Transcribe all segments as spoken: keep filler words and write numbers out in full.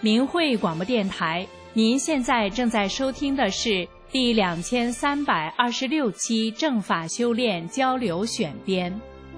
明慧广播电台，您现在正在收听的是第两千三百二十六期正法修炼交流选编。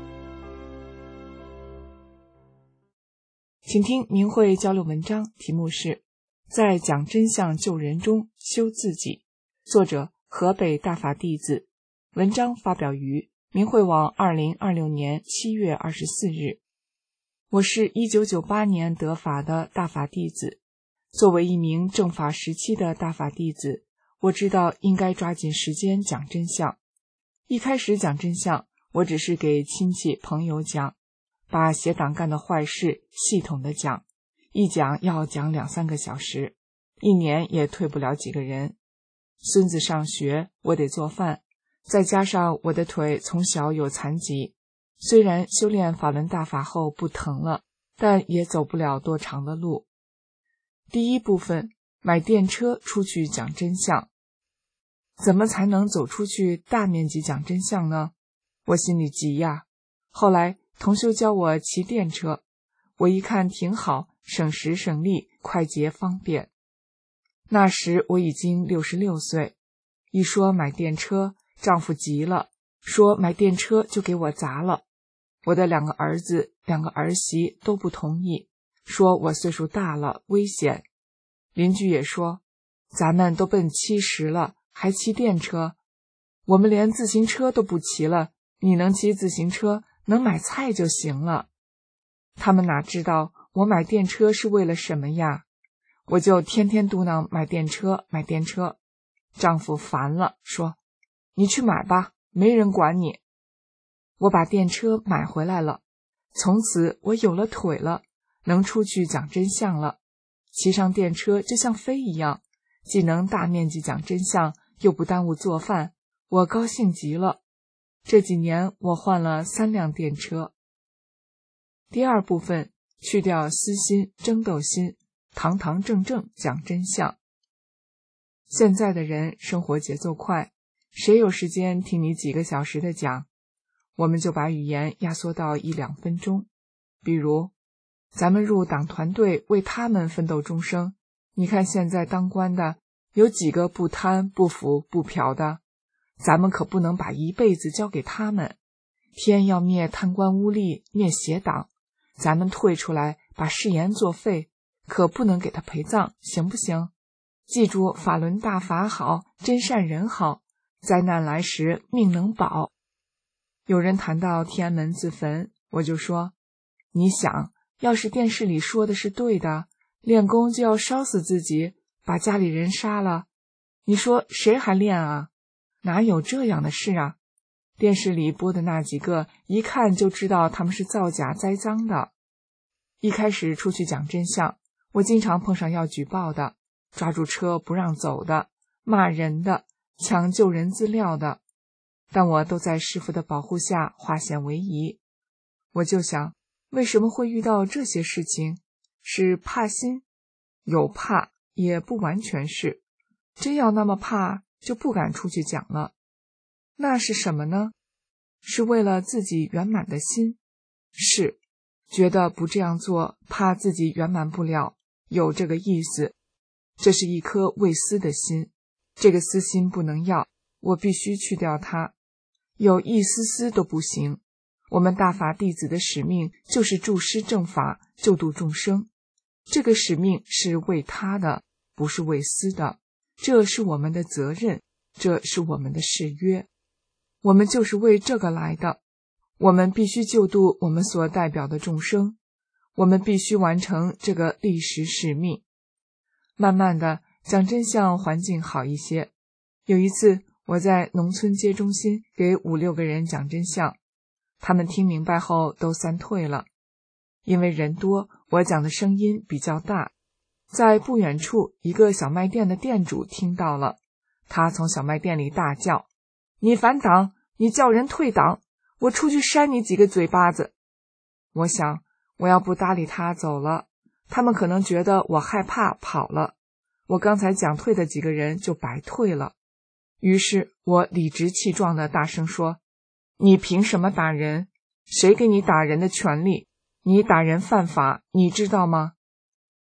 请听明慧交流文章，题目是在讲真相救人中修自己，作者河北大法弟子，文章发表于明慧网二零二六年七月二十四日。我是一九九八年得法的大法弟子，作为一名正法时期的大法弟子，我知道应该抓紧时间讲真相。一开始讲真相，我只是给亲戚朋友讲，把邪党干的坏事系统的讲，一讲要讲两三个小时，一年也退不了几个人。孙子上学，我得做饭，再加上我的腿从小有残疾，虽然修炼法轮大法后不疼了，但也走不了多长的路。第一部分，买电车出去讲真相。怎么才能走出去大面积讲真相呢？我心里急呀。后来同修教我骑电车，我一看挺好，省时省力，快捷方便。那时我已经六十六岁，一说买电车，丈夫急了，说买电车就给我砸了。我的两个儿子、两个儿媳都不同意，说我岁数大了，危险。邻居也说，咱们都奔七十了，还骑电车？我们连自行车都不骑了，你能骑自行车，能买菜就行了。他们哪知道我买电车是为了什么呀？我就天天嘟囔买电车，买电车。丈夫烦了，说，你去买吧，没人管你。我把电车买回来了，从此我有了腿了，能出去讲真相了。骑上电车就像飞一样，既能大面积讲真相，又不耽误做饭，我高兴极了。这几年我换了三辆电车。第二部分，去掉私心、争斗心，堂堂正正讲真相。现在的人生活节奏快，谁有时间听你几个小时的讲？我们就把语言压缩到一两分钟。比如，咱们入党团队为他们奋斗终生，你看现在当官的有几个不贪不腐不嫖的？咱们可不能把一辈子交给他们。天要灭贪官污吏，灭邪党，咱们退出来把誓言作废，可不能给他陪葬，行不行？记住法轮大法好，真善人好，灾难来时命能保。有人谈到天安门自焚，我就说，你想，要是电视里说的是对的，练功就要烧死自己，把家里人杀了，你说谁还练啊？哪有这样的事啊？电视里播的那几个，一看就知道他们是造假栽赃的。一开始出去讲真相，我经常碰上要举报的，抓住车不让走的，骂人的，抢救人资料的，但我都在师父的保护下化险为夷。我就想，为什么会遇到这些事情？是怕心？有怕，也不完全是。真要那么怕，就不敢出去讲了。那是什么呢？是为了自己圆满的心。是，觉得不这样做，怕自己圆满不了，有这个意思。这是一颗为私的心，这个私心不能要，我必须去掉它，有一丝丝都不行。我们大法弟子的使命就是助施正法，救度众生。这个使命是为他的，不是为私的，这是我们的责任，这是我们的誓约。我们就是为这个来的，我们必须救度我们所代表的众生，我们必须完成这个历史使命。慢慢的，讲真相环境好一些。有一次，我在农村街中心给五六个人讲真相，他们听明白后都散退了。因为人多，我讲的声音比较大，在不远处一个小卖店的店主听到了，他从小卖店里大叫，你反党，你叫人退党，我出去扇你几个嘴巴子。我想，我要不搭理他走了，他们可能觉得我害怕跑了，我刚才讲退的几个人就白退了。于是我理直气壮地大声说，你凭什么打人？谁给你打人的权利？你打人犯法，你知道吗？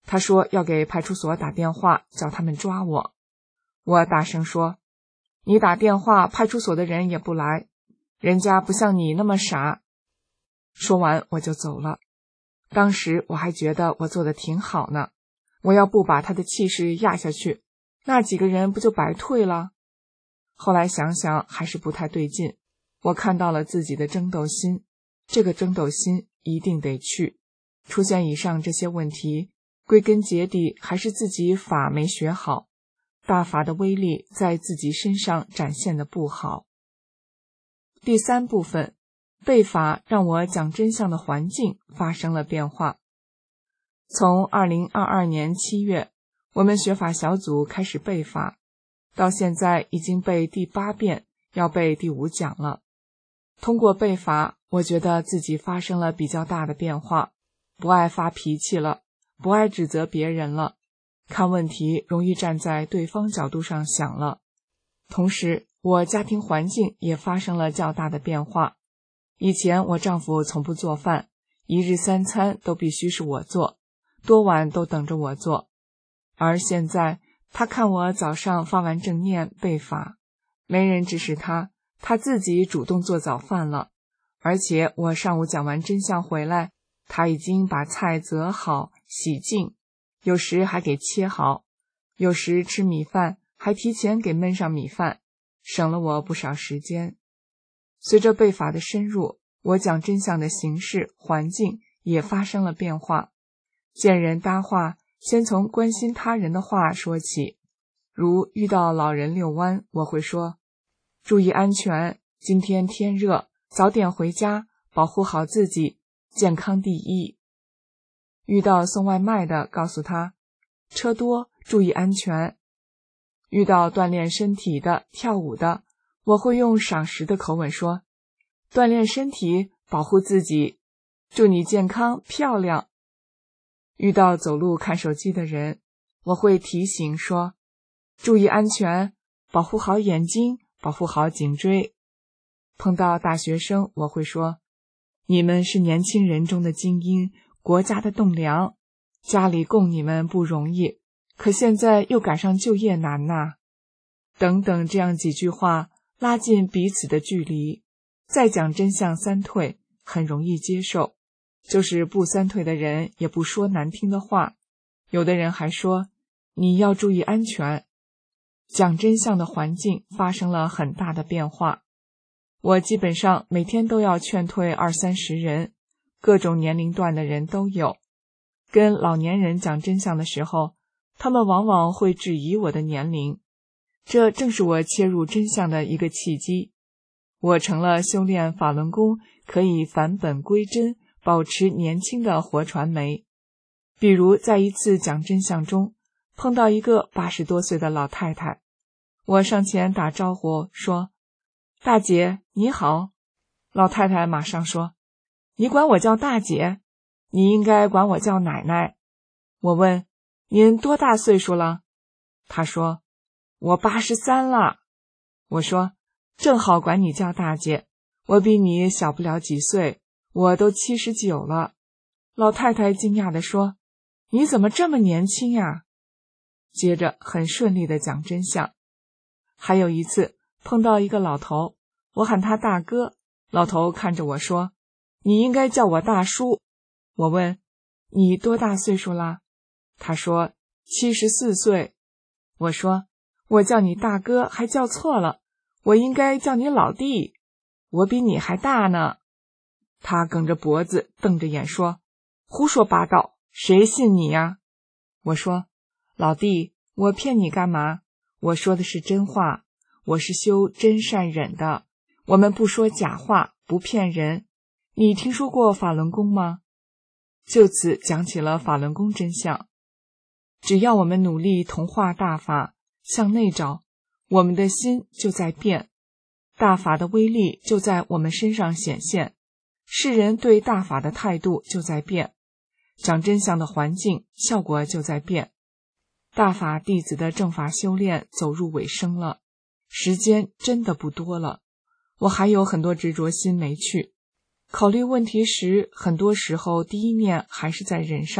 他说要给派出所打电话，叫他们抓我。我大声说，你打电话，派出所的人也不来，人家不像你那么傻。说完我就走了。当时我还觉得我做得挺好呢，我要不把他的气势压下去，那几个人不就白退了？后来想想还是不太对劲，我看到了自己的争斗心，这个争斗心一定得去。出现以上这些问题，归根结底还是自己法没学好，大法的威力在自己身上展现的不好。第三部分，背法让我讲真相的环境发生了变化。从二零二二年七月，我们学法小组开始背法，到现在已经背第八遍，要背第五讲了。通过背法，我觉得自己发生了比较大的变化，不爱发脾气了，不爱指责别人了，看问题容易站在对方角度上想了。同时，我家庭环境也发生了较大的变化。以前我丈夫从不做饭，一日三餐都必须是我做，多晚都等着我做。而现在，他看我早上发完正念背法，没人指使他，他自己主动做早饭了。而且我上午讲完真相回来，他已经把菜择好洗净，有时还给切好，有时吃米饭还提前给焖上米饭，省了我不少时间。随着背法的深入，我讲真相的形式环境也发生了变化。见人搭话，先从关心他人的话说起，如遇到老人遛弯，我会说，注意安全，今天天热，早点回家，保护好自己，健康第一。遇到送外卖的，告诉他，车多，注意安全。遇到锻炼身体的、跳舞的，我会用赏识的口吻说，锻炼身体，保护自己，祝你健康漂亮。遇到走路看手机的人，我会提醒说，注意安全，保护好眼睛，保护好颈椎。碰到大学生，我会说，你们是年轻人中的精英，国家的栋梁，家里供你们不容易，可现在又赶上就业难呐。等等这样几句话，拉近彼此的距离。再讲真相三退，很容易接受，就是不三退的人也不说难听的话，有的人还说你要注意安全。讲真相的环境发生了很大的变化，我基本上每天都要劝退二三十人，各种年龄段的人都有。跟老年人讲真相的时候，他们往往会质疑我的年龄，这正是我切入真相的一个契机。我成了修炼法轮功可以返本归真，保持年轻的活传媒。比如在一次讲真相中，碰到一个八十多岁的老太太，我上前打招呼说，大姐你好。老太太马上说，你管我叫大姐，你应该管我叫奶奶。我问，您多大岁数了？她说，我八十三了。我说，正好管你叫大姐，我比你小不了几岁，我都七十九了。老太太惊讶地说，你怎么这么年轻呀？接着很顺利地讲真相。还有一次碰到一个老头，我喊他大哥，老头看着我说，你应该叫我大叔。我问，你多大岁数啦？他说，七十四岁。我说，我叫你大哥还叫错了，我应该叫你老弟，我比你还大呢。他梗着脖子瞪着眼说，胡说八道，谁信你呀？我说，老弟，我骗你干嘛？我说的是真话，我是修真善忍的，我们不说假话，不骗人。你听说过法轮功吗？就此讲起了法轮功真相。只要我们努力同化大法，向内找，我们的心就在变，大法的威力就在我们身上显现，世人对大法的态度就在变，讲真相的环境效果就在变。大法弟子的正法修炼走入尾声了，时间真的不多了，我还有很多执着心没去。考虑问题时，很多时候第一念还是在人上，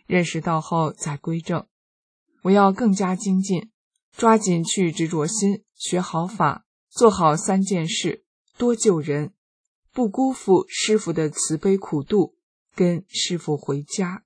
认识到后再归正。我要更加精进，抓紧去执着心，学好法，做好三件事，多救人，不辜负师父的慈悲苦度，跟师父回家。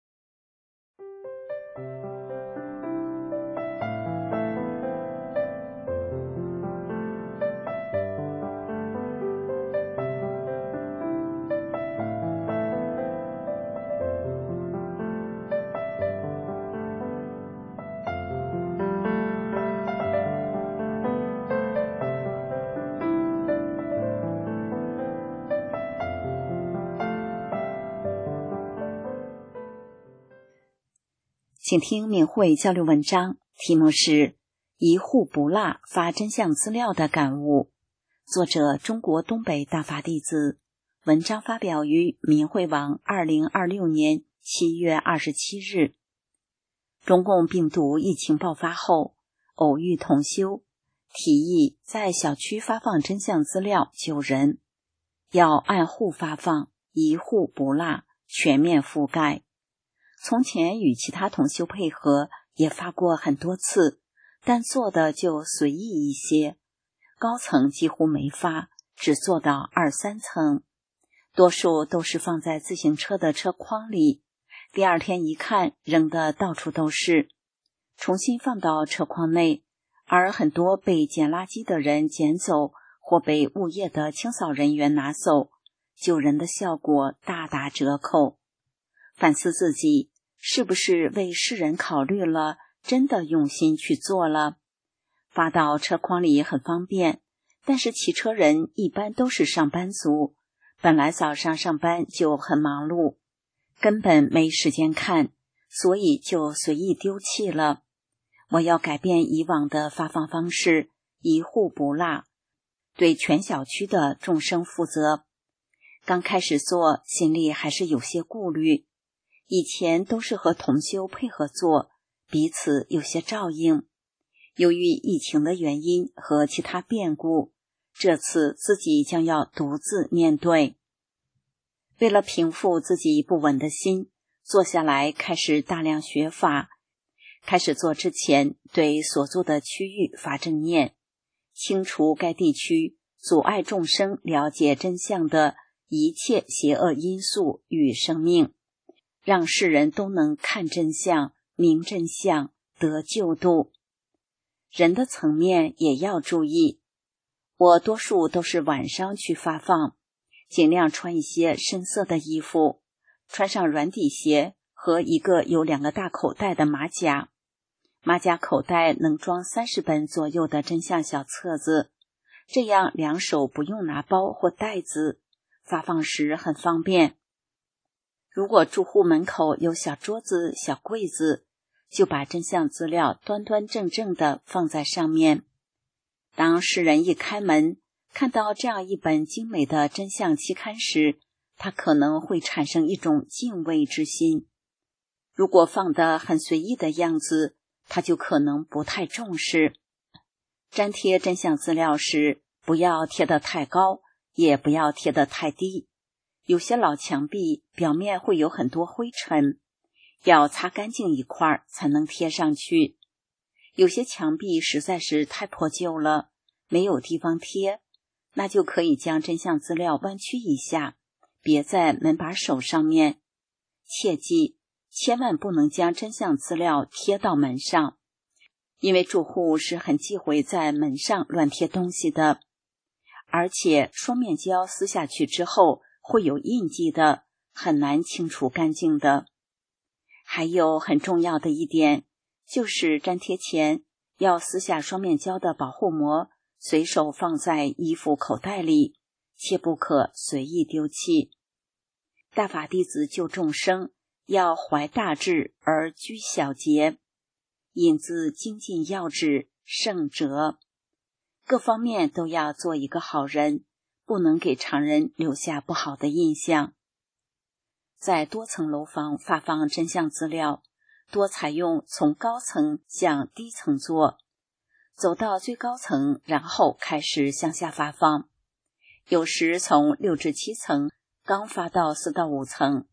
请听明慧交流文章，题目是一户不落发真相资料的感悟，作者中国东北大法弟子，文章发表于明慧网二零二六年七月二十七日。中共病毒疫情爆发后，偶遇同修，提议在小区发放真相资料救人，要按户发放，一户不落，全面覆盖。从前与其他同修配合，也发过很多次，但做的就随意一些，高层几乎没发，只做到二三层，多数都是放在自行车的车筐里，第二天一看扔得到处都是，重新放到车筐内，而很多被捡垃圾的人捡走，或被物业的清扫人员拿走，救人的效果大打折扣。反思自己是不是为世人考虑了，真的用心去做了。发到车筐里很方便，但是骑车人一般都是上班族，本来早上上班就很忙碌，根本没时间看，所以就随意丢弃了。我要改变以往的发放方式，一户不落，对全小区的众生负责。刚开始做，心里还是有些顾虑，以前都是和同修配合做，彼此有些照应。由于疫情的原因和其他变故，这次自己将要独自面对。为了平复自己不稳的心，坐下来开始大量学法。开始做之前，对所做的区域发正念，清除该地区阻碍众生了解真相的一切邪恶因素与生命，让世人都能看真相、明真相、得救度。人的层面也要注意，我多数都是晚上去发放，尽量穿一些深色的衣服，穿上软底鞋和一个有两个大口袋的马甲。马甲口袋能装三十本左右的真相小册子，这样两手不用拿包或袋子，发放时很方便。如果住户门口有小桌子、小柜子，就把真相资料端端正正地放在上面。当世人一开门，看到这样一本精美的真相期刊时，他可能会产生一种敬畏之心。如果放得很随意的样子，他就可能不太重视。粘贴真相资料时，不要贴得太高，也不要贴得太低。有些老墙壁表面会有很多灰尘，要擦干净一块才能贴上去。有些墙壁实在是太破旧了，没有地方贴，那就可以将真相资料弯曲一下，别在门把手上面。切记，千万不能将真相资料贴到门上，因为住户是很忌讳在门上乱贴东西的，而且双面胶撕下去之后会有印记的，很难清除干净的。还有很重要的一点，就是粘贴前要撕下双面胶的保护膜，随手放在衣服口袋里，切不可随意丢弃。大法弟子救众生，要怀大志而居小节，引自精进要旨圣哲，各方面都要做一个好人，不能给常人留下不好的印象。在多层楼房发放真相资料，多采用从高层向低层做，走到最高层，然后开始向下发放。有时从六至七层刚发到四到五层，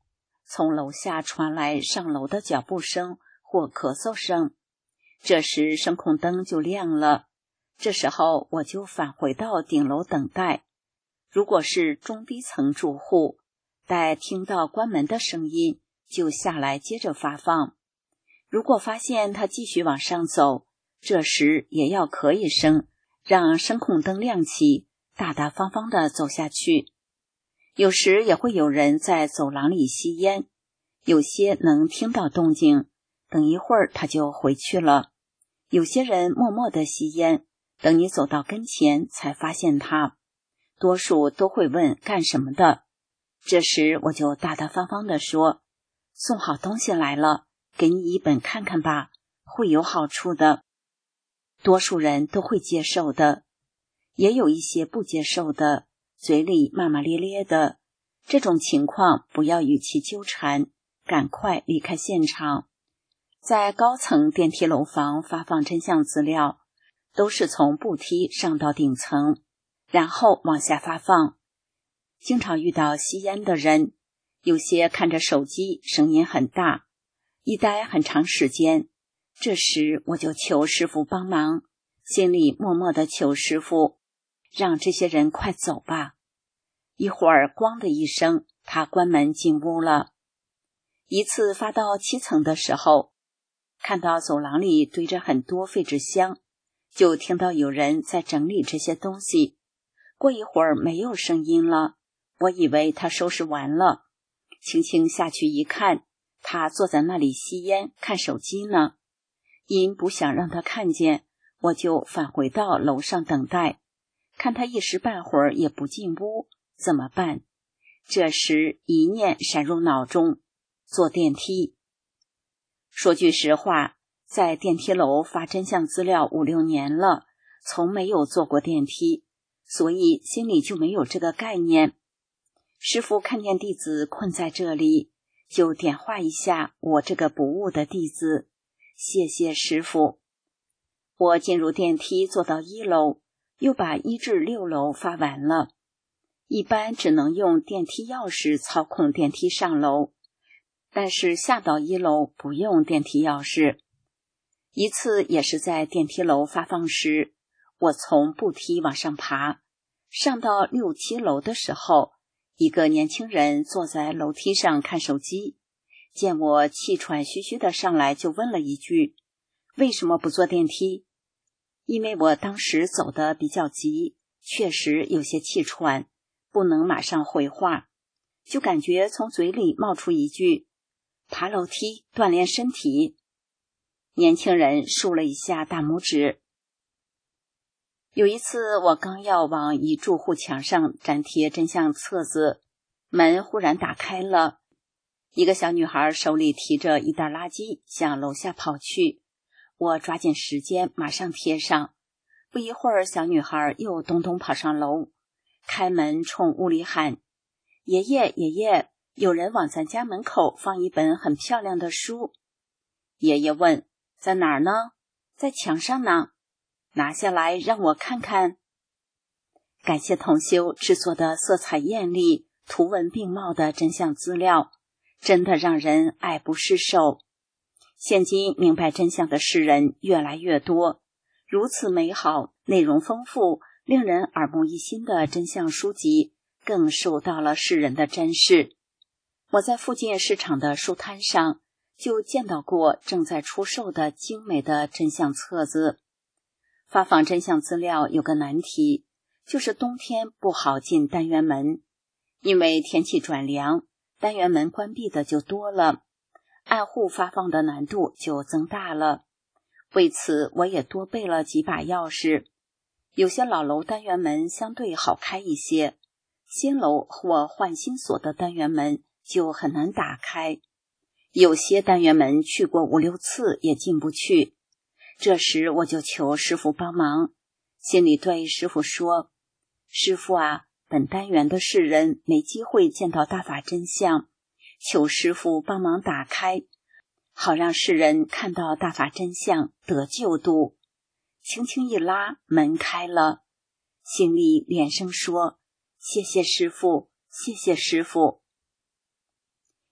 从楼下传来上楼的脚步声或咳嗽声。这时声控灯就亮了，这时候我就返回到顶楼等待。如果是中低层住户，待听到关门的声音，就下来接着发放。如果发现他继续往上走，这时也要咳一声，让声控灯亮起，大大方方地走下去。有时也会有人在走廊里吸烟，有些能听到动静，等一会儿他就回去了。有些人默默地吸烟，等你走到跟前才发现他。多数都会问干什么的，这时我就大大方方地说，送好东西来了，给你一本看看吧，会有好处的。多数人都会接受的，也有一些不接受的，嘴里骂骂咧咧的。这种情况不要与其纠缠，赶快离开现场。在高层电梯楼房发放真相资料，都是从步梯上到顶层，然后往下发放。经常遇到吸烟的人，有些看着手机，声音很大，一待很长时间。这时我就求师傅帮忙，心里默默地求师傅，让这些人快走吧。一会儿咣的一声，他关门进屋了。一次发到七层的时候，看到走廊里堆着很多废纸箱，就听到有人在整理这些东西。过一会儿没有声音了，我以为他收拾完了，轻轻下去一看，他坐在那里吸烟看手机呢。因不想让他看见，我就返回到楼上等待，看他一时半会儿也不进屋，怎么办？这时一念闪入脑中，坐电梯。说句实话，在电梯楼发真相资料五六年了，从没有坐过电梯，所以心里就没有这个概念。师父看见弟子困在这里，就点化一下我这个不悟的弟子，谢谢师父。我进入电梯坐到一楼，又把一至六楼发完了。一般只能用电梯钥匙操控电梯上楼，但是下到一楼不用电梯钥匙。一次也是在电梯楼发放时，我从步梯往上爬，上到六七楼的时候，一个年轻人坐在楼梯上看手机，见我气喘吁吁的上来，就问了一句，为什么不坐电梯？因为我当时走得比较急，确实有些气喘，不能马上回话，就感觉从嘴里冒出一句，爬楼梯锻炼身体。年轻人竖了一下大拇指。有一次我刚要往一住户墙上粘贴真相册子，门忽然打开了，一个小女孩手里提着一袋垃圾向楼下跑去，我抓紧时间马上贴上。不一会儿小女孩又咚咚跑上楼，开门冲屋里喊，爷爷爷爷，有人往咱家门口放一本很漂亮的书。爷爷问，在哪儿呢？在墙上呢，拿下来让我看看。感谢同修制作的色彩艳丽、图文并茂的真相资料，真的让人爱不释手。现今明白真相的世人越来越多，如此美好、内容丰富、令人耳目一新的真相书籍更受到了世人的珍视。我在附近市场的书摊上就见到过正在出售的精美的真相册子。发放真相资料有个难题，就是冬天不好进单元门，因为天气转凉，单元门关闭的就多了，按户发放的难度就增大了。为此我也多备了几把钥匙，有些老楼单元门相对好开一些，新楼或换新锁的单元门就很难打开，有些单元门去过五六次也进不去。这时我就求师父帮忙，心里对师父说，师父啊，本单元的世人没机会见到大法真相，求师父帮忙打开，好让世人看到大法真相得救度。轻轻一拉，门开了，心里连声说，谢谢师父，谢谢师父。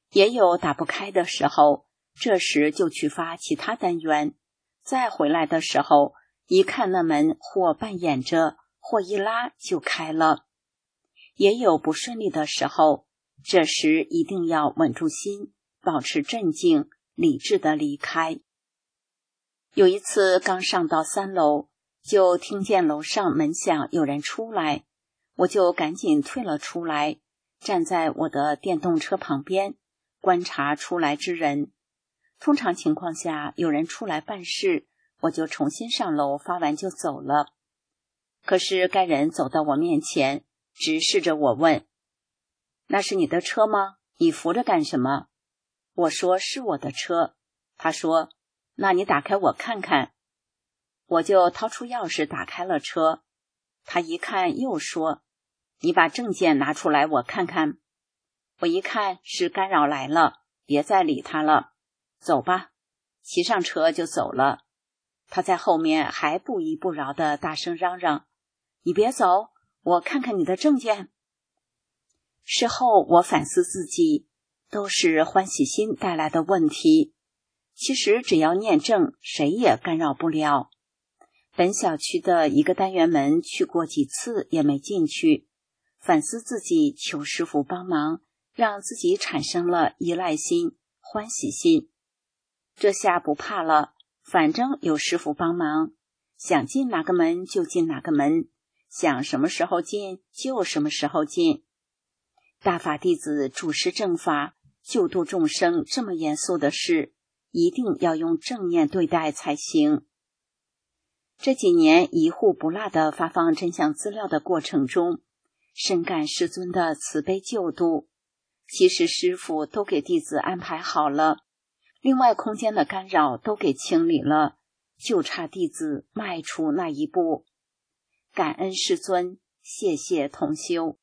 也有打不开的时候，这时就去发其他单元，再回来的时候，一看那门或半掩着，或一拉就开了。也有不顺利的时候，这时一定要稳住心，保持镇静，理智地离开。有一次刚上到三楼，就听见楼上门响，有人出来，我就赶紧退了出来，站在我的电动车旁边，观察出来之人。通常情况下，有人出来办事，我就重新上楼，发完就走了。可是该人走到我面前，直视着我问：那是你的车吗？你扶着干什么？我说是我的车。他说：那你打开我看看。我就掏出钥匙打开了车。他一看又说：你把证件拿出来我看看。我一看是干扰来了，别再理他了，走吧。骑上车就走了。他在后面还不依不饶地大声嚷嚷：你别走，我看看你的证件。事后我反思自己，都是欢喜心带来的问题。其实只要念正，谁也干扰不了。本小区的一个单元门去过几次也没进去，反思自己，求师傅帮忙，让自己产生了依赖心、欢喜心。这下不怕了，反正有师傅帮忙，想进哪个门就进哪个门，想什么时候进就什么时候进。大法弟子主持正法，救度众生，这么严肃的事，一定要用正念对待才行。这几年一户不落地发放真相资料的过程中，深感师尊的慈悲救度。其实师父都给弟子安排好了，另外空间的干扰都给清理了，就差弟子迈出那一步。感恩师尊，谢谢同修。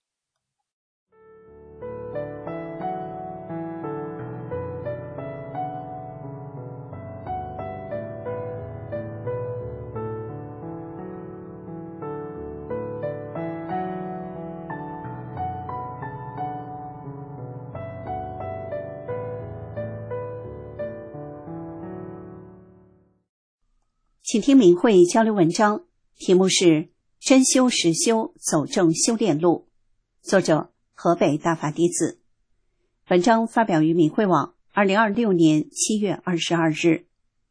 请听明慧交流文章，题目是真修实修走正修炼路，作者河北大法弟子。文章发表于明慧网二零二六年七月二十二日。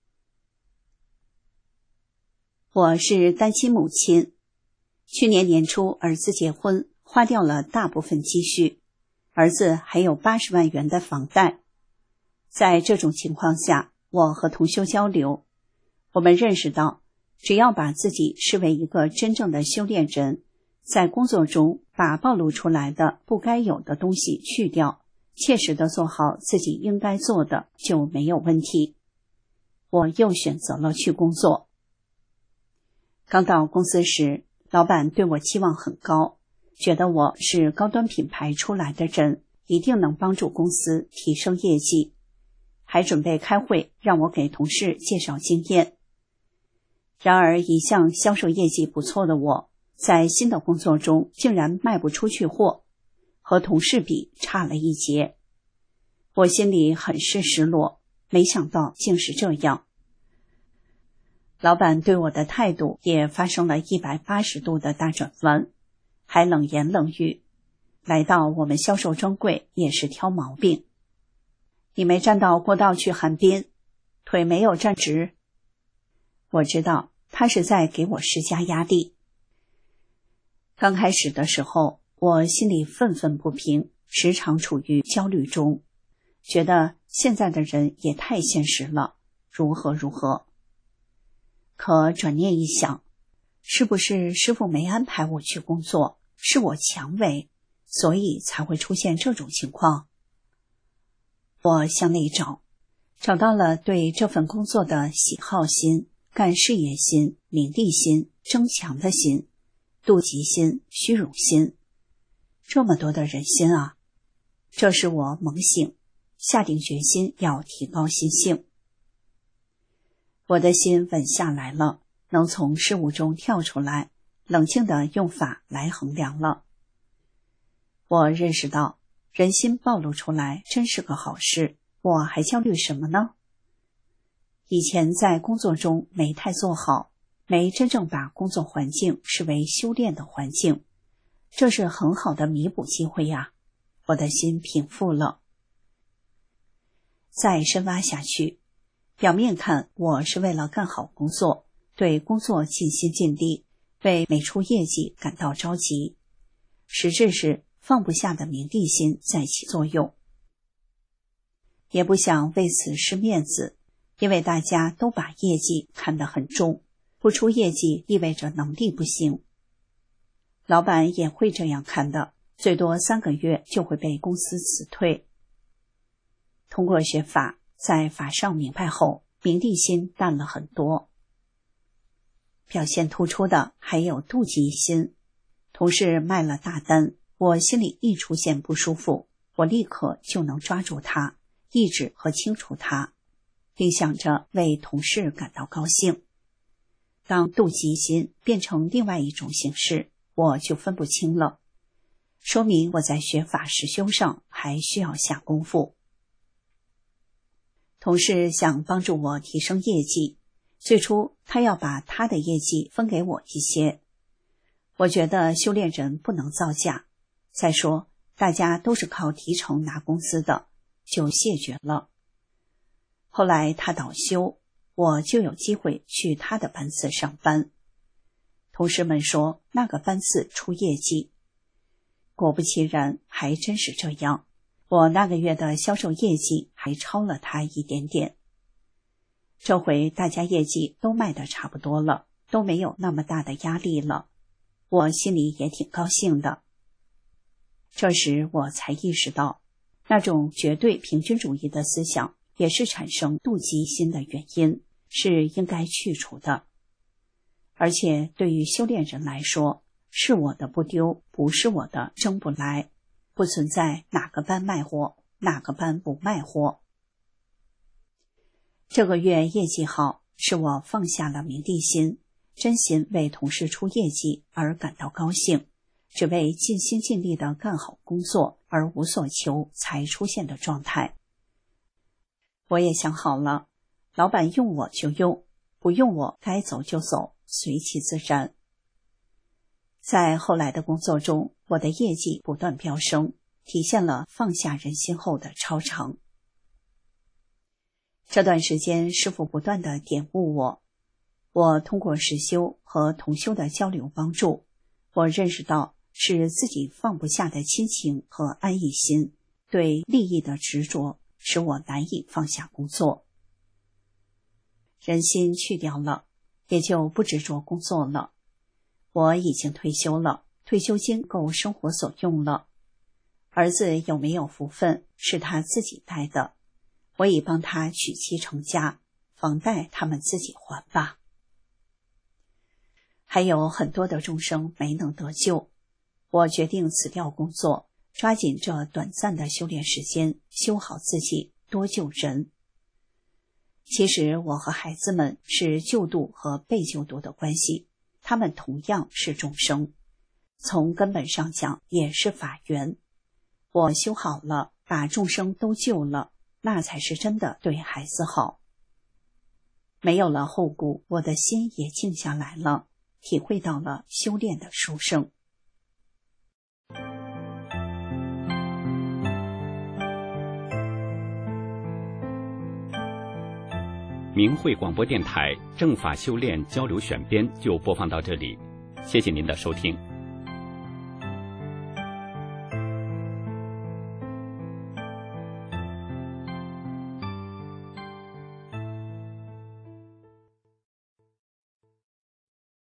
我是单亲母亲，去年年初儿子结婚，花掉了大部分积蓄，儿子还有八十万元的房贷。在这种情况下，我和同修交流，我们认识到，只要把自己视为一个真正的修炼人，在工作中把暴露出来的不该有的东西去掉，切实地做好自己应该做的，就没有问题。我又选择了去工作。刚到公司时，老板对我期望很高，觉得我是高端品牌出来的人，一定能帮助公司提升业绩，还准备开会让我给同事介绍经验。然而一向销售业绩不错的我，在新的工作中竟然卖不出去货，和同事比差了一截。我心里很是失落，没想到竟是这样。老板对我的态度也发生了一百八十度的大转弯，还冷言冷语，来到我们销售专柜也是挑毛病。你没站到过道去寒冰，腿没有站直。我知道他是在给我施加压力。刚开始的时候，我心里愤愤不平，时常处于焦虑中，觉得现在的人也太现实了，如何如何。可转念一想，是不是师父没安排我去工作，是我强为，所以才会出现这种情况？我向内找，找到了对这份工作的喜好心、干事业心、名利心、争强的心、妒忌心、虚荣心，这么多的人心啊！这使我猛醒，下定决心要提高心性。我的心稳下来了，能从事物中跳出来，冷静地用法来衡量了。我认识到， 人心暴露出来真是个好事，我还焦虑什么呢？以前在工作中没太做好，没真正把工作环境视为修炼的环境，这是很好的弥补机会呀。我的心平复了。再深挖下去，表面看我是为了干好工作，对工作尽心尽力，为每出业绩感到着急，实质是放不下的名利心在起作用。也不想为此失面子，因为大家都把业绩看得很重，不出业绩意味着能力不行。老板也会这样看的，最多三个月就会被公司辞退。通过学法，在法上明白后，名利心淡了很多。表现突出的还有妒忌心。同事卖了大单，我心里一出现不舒服，我立刻就能抓住它，抑制和清除它，并想着为同事感到高兴。当妒忌心变成另外一种形式，我就分不清了，说明我在学法实修上还需要下功夫。同事想帮助我提升业绩，最初他要把他的业绩分给我一些。我觉得修炼人不能造假，再说大家都是靠提成拿工资的，就谢绝了。后来他倒休，我就有机会去他的班次上班。同事们说那个班次出业绩，果不其然，还真是这样。我那个月的销售业绩还超了他一点点。这回大家业绩都卖得差不多了，都没有那么大的压力了，我心里也挺高兴的。这时我才意识到，那种绝对平均主义的思想也是产生妒忌心的原因，是应该去除的。而且对于修炼人来说，是我的不丢，不是我的争不来，不存在哪个班卖货，哪个班不卖货。这个月业绩好，是我放下了名利心，真心为同事出业绩而感到高兴，只为尽心尽力地干好工作而无所求才出现的状态。我也想好了，老板用我就用，不用我该走就走，随其自然。在后来的工作中，我的业绩不断飙升，体现了放下人心后的超常。这段时间师父不断地点悟我，我通过实修和同修的交流帮助，我认识到是自己放不下的亲情和安逸心，对利益的执着，使我难以放下工作。人心去掉了，也就不执着工作了。我已经退休了，退休金够生活所用了。儿子有没有福分是他自己带的，我已帮他娶妻成家，房贷他们自己还吧。还有很多的众生没能得救，我决定辞掉工作，抓紧这短暂的修炼时间，修好自己，多救人。其实我和孩子们是救度和被救度的关系，他们同样是众生，从根本上讲也是法缘。我修好了，把众生都救了，那才是真的对孩子好。没有了后顾，我的心也静下来了，体会到了修炼的殊胜。 明慧广播电台正法修炼交流选编就播放到这里，谢谢您的收听。